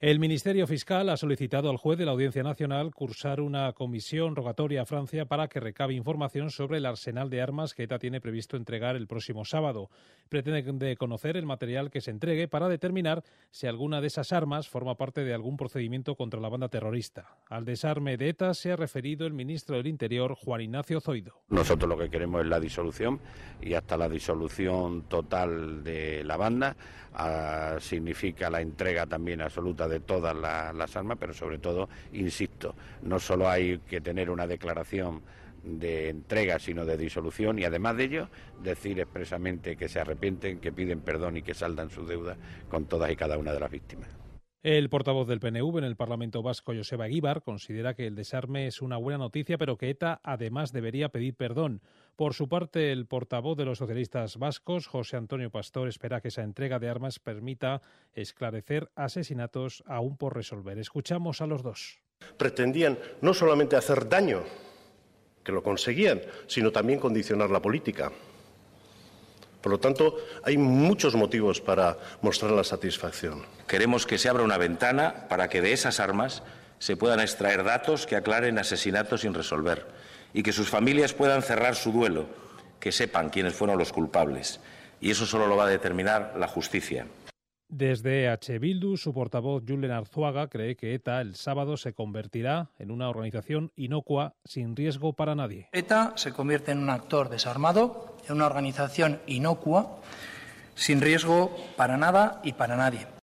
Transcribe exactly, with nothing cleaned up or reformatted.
El Ministerio Fiscal ha solicitado al juez de la Audiencia Nacional cursar una comisión rogatoria a Francia para que recabe información sobre el arsenal de armas que ETA tiene previsto entregar el próximo sábado. Pretende conocer el material que se entregue para determinar si alguna de esas armas forma parte de algún procedimiento contra la banda terrorista. Al desarme de ETA se ha referido el ministro del Interior, Juan Ignacio Zoido. Nosotros lo que queremos es la disolución y hasta la disolución total de la banda. Ah, significa la entrega también absoluta de todas la, las armas, pero sobre todo, insisto, no solo hay que tener una declaración de entrega, sino de disolución, y además de ello, decir expresamente que se arrepienten, que piden perdón y que saldan su deuda con todas y cada una de las víctimas. El portavoz del P N V en el Parlamento Vasco, Joseba Eguíbar, considera que el desarme es una buena noticia, pero que ETA además debería pedir perdón. Por su parte, el portavoz de los socialistas vascos, José Antonio Pastor, espera que esa entrega de armas permita esclarecer asesinatos aún por resolver. Escuchamos a los dos. Pretendían no solamente hacer daño, que lo conseguían, sino también condicionar la política. Por lo tanto, hay muchos motivos para mostrar la satisfacción. Queremos que se abra una ventana para que de esas armas se puedan extraer datos que aclaren asesinatos sin resolver y que sus familias puedan cerrar su duelo, que sepan quiénes fueron los culpables. Y eso solo lo va a determinar la justicia. Desde E H Bildu, su portavoz Julen Arzuaga cree que ETA el sábado se convertirá en una organización inocua sin riesgo para nadie. ETA se convierte en un actor desarmado, en una organización inocua, sin riesgo para nada y para nadie.